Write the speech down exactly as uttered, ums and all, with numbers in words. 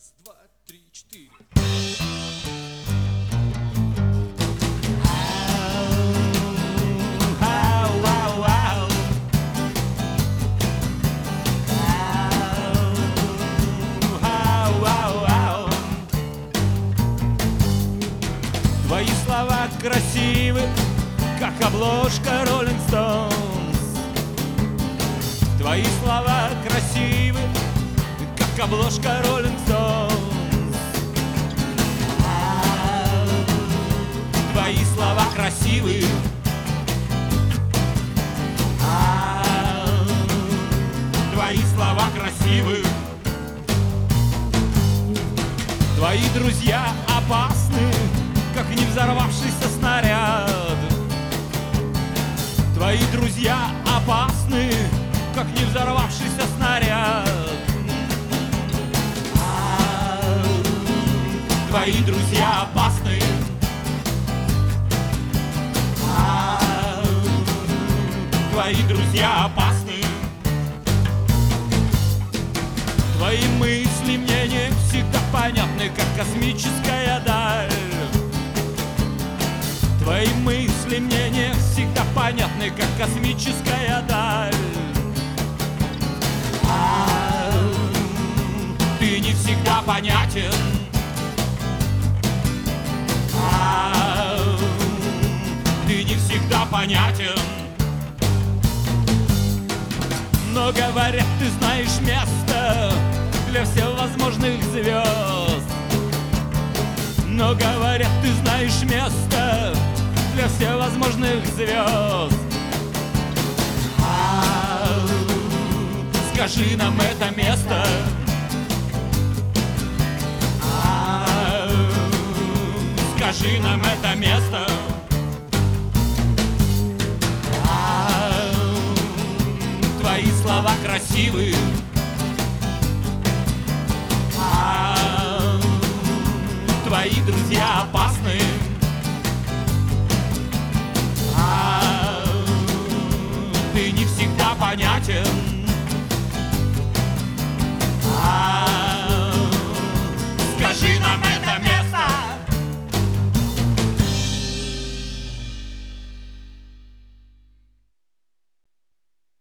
Раз, два, три, четыре. Твои слова красивы, как обложка Rolling Stones. Твои слова красивы, как обложка Rolling Stones. Твои слова красивы. Твои слова красивы. Твои друзья опасны, как не взорвавшийся снаряд. Твои друзья опасны, как не взорвавшийся снаряд. Твои друзья опасны. Твои друзья опасны. Твои мысли мне не всегда понятны, как космическая даль. Твои мысли мне не всегда понятны, как космическая даль. Ты не всегда понятен. Ты не всегда понятен. Но говорят, ты знаешь место для всевозможных звезд. Но говорят, ты знаешь место для всевозможных звезд. Скажи нам это место. Скажи нам это место. Твои слова красивы. Твои друзья опасны. Ты не всегда понятен.